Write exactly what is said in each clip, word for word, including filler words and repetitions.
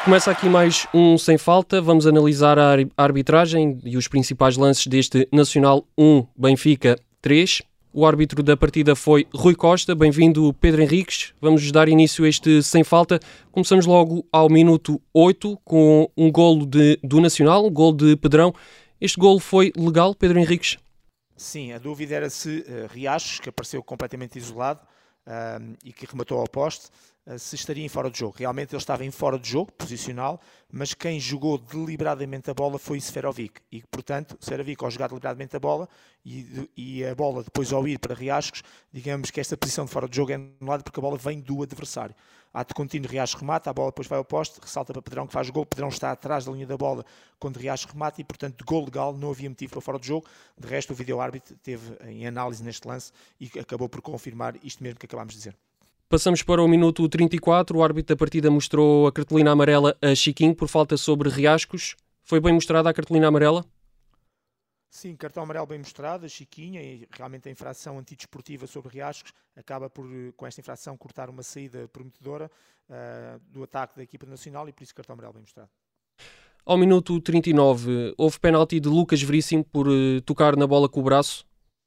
Começa aqui mais um Sem Falta. Vamos analisar a arbitragem e os principais lances deste Nacional um, Benfica três. O árbitro da partida foi Rui Costa. Bem-vindo, Pedro Henriques. Vamos dar início a este Sem Falta. Começamos logo ao minuto oito com um golo de, do Nacional, um golo de Pedrão. Este golo foi legal, Pedro Henriques? Sim, a dúvida era se uh, Riachos, que apareceu completamente isolado uh, e que rematou ao poste, uh, se estaria em fora de jogo. Realmente ele estava em fora de jogo, posicional, mas quem jogou deliberadamente a bola foi Seferovic. E, portanto, Seferovic, ao jogar deliberadamente a bola e, e a bola depois ao ir para Riachos, digamos que esta posição de fora de jogo é anulada porque a bola vem do adversário. Ato contínuo, Riachos remata, a bola depois vai ao poste, ressalta para Pedrão que faz gol. Pedrão está atrás da linha da bola quando Riachos remata e, portanto, gol legal, não havia motivo para fora de jogo. De resto, o vídeo-árbitro teve em análise neste lance e acabou por confirmar isto mesmo que acabámos de dizer. Passamos para o minuto trinta e quatro. O árbitro da partida mostrou a cartolina amarela a Chiquinho por falta sobre Riascos. Foi bem mostrada a cartolina amarela? Sim, cartão amarelo bem mostrado, a Chiquinha, e realmente a infração antidesportiva sobre Riascos acaba por, com esta infração, cortar uma saída prometedora uh, do ataque da equipa nacional e por isso cartão amarelo bem mostrado. Ao minuto trinta e nove, houve penalti de Lucas Veríssimo por uh, tocar na bola com o braço.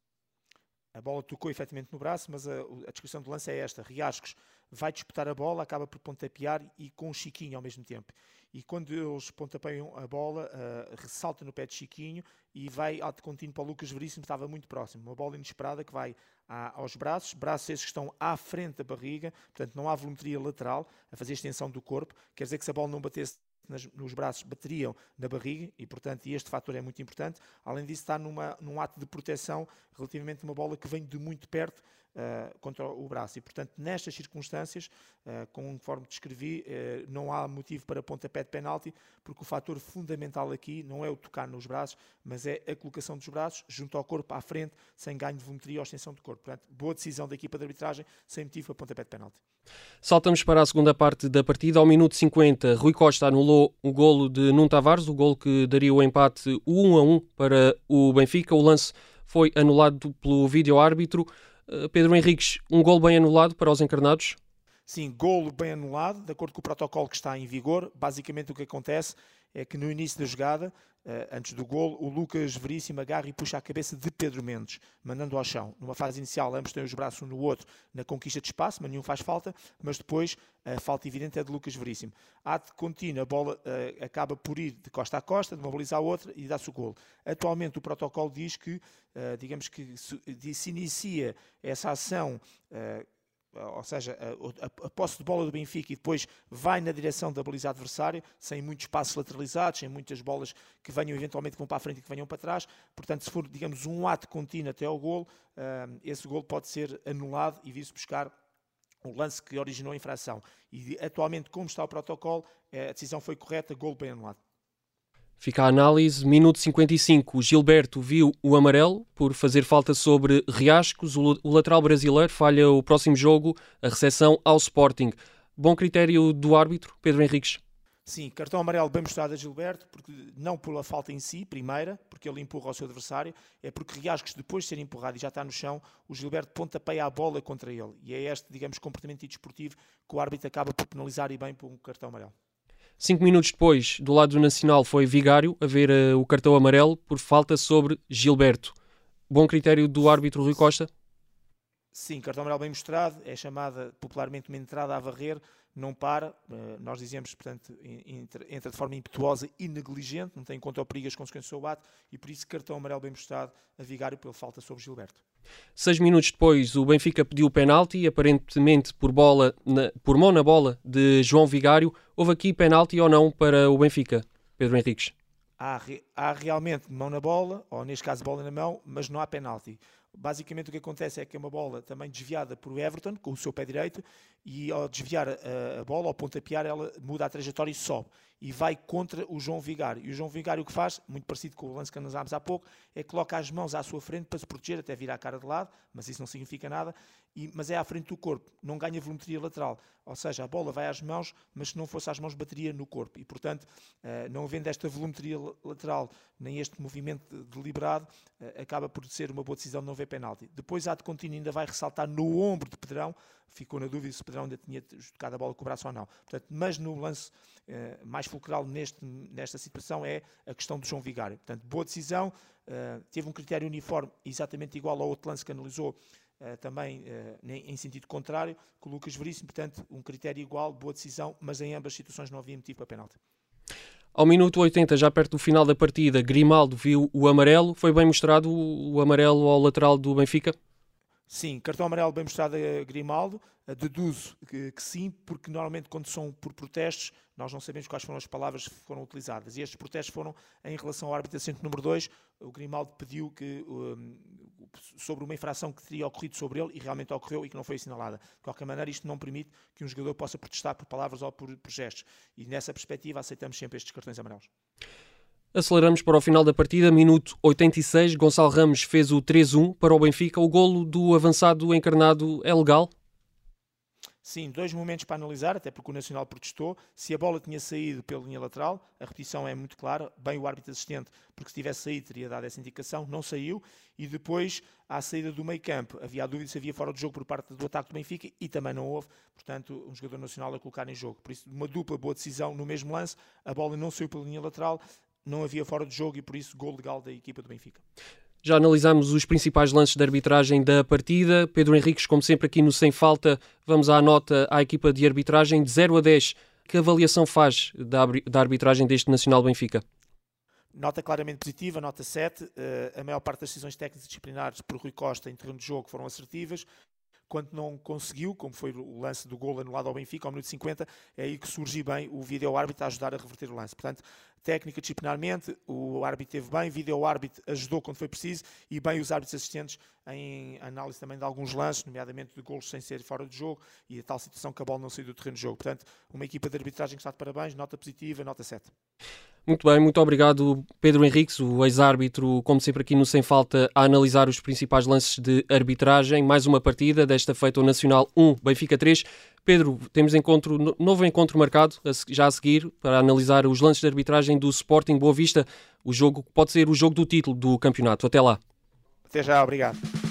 A bola tocou efetivamente no braço, mas a, a descrição do lance é esta. Riascos vai disputar a bola, acaba por pontapear e com o Chiquinho ao mesmo tempo. E quando eles pontapeiam a bola, uh, ressalta no pé de Chiquinho e vai ao de contínuo para o Lucas Veríssimo, que estava muito próximo. Uma bola inesperada que vai à, aos braços, braços esses que estão à frente da barriga, portanto não há volumetria lateral a fazer extensão do corpo. Quer dizer que se a bola não batesse Nas, nos braços, bateriam na barriga e, portanto, este fator é muito importante. Além disso, está numa, num ato de proteção relativamente a uma bola que vem de muito perto uh, contra o braço. E, portanto, nestas circunstâncias, uh, conforme descrevi, uh, não há motivo para pontapé de penalti, porque o fator fundamental aqui não é o tocar nos braços, mas é a colocação dos braços junto ao corpo, à frente, sem ganho de volumetria ou extensão do corpo. Portanto, boa decisão da equipa de arbitragem, sem motivo para pontapé de penalti. Saltamos para a segunda parte da partida. Ao minuto cinquenta, Rui Costa anulou o golo de Nuno Tavares, o golo que daria o empate um a um para o Benfica. O lance foi anulado pelo vídeo-árbitro. Pedro Henriques, um golo bem anulado para os encarnados? Sim, golo bem anulado, de acordo com o protocolo que está em vigor. Basicamente o que acontece é que no início da jogada, antes do golo, o Lucas Veríssimo agarra e puxa a cabeça de Pedro Mendes, mandando ao chão. Numa fase inicial, ambos têm os braços um no outro na conquista de espaço, mas nenhum faz falta, mas depois a falta evidente é de Lucas Veríssimo. Ato contínuo, a bola uh, acaba por ir de costa a costa, de uma baliza à outra e dá-se o golo. Atualmente o protocolo diz que, uh, digamos que se, se inicia essa ação, uh, ou seja, a, a, a posse de bola do Benfica e depois vai na direção da baliza adversária, sem muitos passos lateralizados, sem muitas bolas que venham eventualmente que vão para a frente e que venham para trás. Portanto, se for, digamos, um ato contínuo até ao golo, uh, esse golo pode ser anulado e vir-se buscar o lance que originou a infração. E atualmente, como está o protocolo, a decisão foi correta, golo bem anulado. Fica a análise. Minuto cinquenta e cinco. Gilberto viu o amarelo por fazer falta sobre Riascos. O lateral brasileiro falha o próximo jogo, a recepção ao Sporting. Bom critério do árbitro, Pedro Henriques? Sim, cartão amarelo bem mostrado a Gilberto, porque não pela falta em si, primeira, porque ele empurra o seu adversário, é porque Riascos, depois de ser empurrado e já está no chão, o Gilberto pontapeia a bola contra ele. E é este, digamos, comportamento desportivo que o árbitro acaba por penalizar e bem por um cartão amarelo. Cinco minutos depois, do lado do Nacional, foi Vigário a ver uh, o cartão amarelo por falta sobre Gilberto. Bom critério do árbitro Rui Costa? Sim, cartão amarelo bem mostrado, é chamada popularmente uma entrada a varrer, não para, uh, nós dizemos, portanto, entra, entra de forma impetuosa e negligente, não tem em conta o perigo e as consequências do seu bate, e por isso cartão amarelo bem mostrado a Vigário pela falta sobre Gilberto. Seis minutos depois, o Benfica pediu o penalti, aparentemente por, bola na, por mão na bola de João Vigário. Houve aqui penalti ou não para o Benfica, Pedro Henriques? Há, há realmente mão na bola, ou neste caso bola na mão, mas não há penalti. Basicamente o que acontece é que é uma bola também desviada por Everton, com o seu pé direito, e ao desviar a, a bola, ao pontapear, ela muda a trajetória e sobe. E vai contra o João Vigário. E o João Vigário o que faz, muito parecido com o lance que analisámos há pouco, é que coloca as mãos à sua frente para se proteger, até virar a cara de lado, mas isso não significa nada, e, mas é à frente do corpo, não ganha volumetria lateral. Ou seja, a bola vai às mãos, mas se não fosse às mãos, bateria no corpo. E, portanto, não havendo esta volumetria lateral, nem este movimento deliberado, acaba por ser uma boa decisão de não haver penalti. Depois, a de contínuo ainda vai ressaltar no ombro de Pedrão, ficou na dúvida se Pedrão ainda tinha tocado a bola com o braço ou não. Portanto, mas no lance uh, mais fulcral neste, nesta situação é a questão do João Vigário. Portanto, boa decisão, uh, teve um critério uniforme exatamente igual ao outro lance que analisou, Uh, também uh, em sentido contrário, com o Lucas Veríssimo, portanto, um critério igual, boa decisão, mas em ambas situações não havia motivo para penalti. Ao minuto oitenta, já perto do final da partida, Grimaldo viu o amarelo. Foi bem mostrado o amarelo ao lateral do Benfica? Sim, cartão amarelo bem mostrado a Grimaldo. Deduzo que, que sim, porque normalmente quando são por protestos, nós não sabemos quais foram as palavras que foram utilizadas. E estes protestos foram em relação ao árbitro assistente número dois. O Grimaldo pediu que, um, sobre uma infração que teria ocorrido sobre ele, e realmente ocorreu e que não foi assinalada. De qualquer maneira, isto não permite que um jogador possa protestar por palavras ou por, por gestos. E nessa perspectiva aceitamos sempre estes cartões amarelos. Aceleramos para o final da partida, minuto oitenta e seis, Gonçalo Ramos fez o três a um para o Benfica. O golo do avançado encarnado é legal? Sim, dois momentos para analisar, até porque o Nacional protestou. Se a bola tinha saído pela linha lateral, a repetição é muito clara, bem o árbitro assistente, porque se tivesse saído teria dado essa indicação, não saiu. E depois, à saída do meio campo, havia a dúvida se havia fora de jogo por parte do ataque do Benfica e também não houve, portanto, um jogador nacional a colocar em jogo. Por isso, uma dupla boa decisão no mesmo lance, a bola não saiu pela linha lateral, não havia fora de jogo e por isso gol legal da equipa do Benfica. Já analisamos os principais lances de arbitragem da partida. Pedro Henriques, como sempre aqui no Sem Falta, vamos à nota à equipa de arbitragem de zero a dez. Que avaliação faz da arbitragem deste Nacional Benfica? Nota claramente positiva, nota sete. Uh, a maior parte das decisões técnicas disciplinares por Rui Costa em terreno de jogo foram assertivas. Quando não conseguiu, como foi o lance do golo anulado ao Benfica, ao minuto cinquenta, é aí que surge bem o vídeo-árbitro a ajudar a reverter o lance. Portanto, técnica disciplinarmente, o árbitro teve bem, o vídeo-árbitro ajudou quando foi preciso e bem os árbitros assistentes em análise também de alguns lances, nomeadamente de golos sem ser fora de jogo e a tal situação que a bola não saiu do terreno de jogo. Portanto, uma equipa de arbitragem que está de parabéns, nota positiva, nota sete. Muito bem, muito obrigado Pedro Henriques, o ex-árbitro, como sempre aqui no Sem Falta, a analisar os principais lances de arbitragem. Mais uma partida, desta feita o Nacional um, Benfica três. Pedro, temos encontro, novo encontro marcado, já a seguir, para analisar os lances de arbitragem do Sporting Boa Vista, o jogo que pode ser o jogo do título do campeonato. Até lá. Até já, obrigado.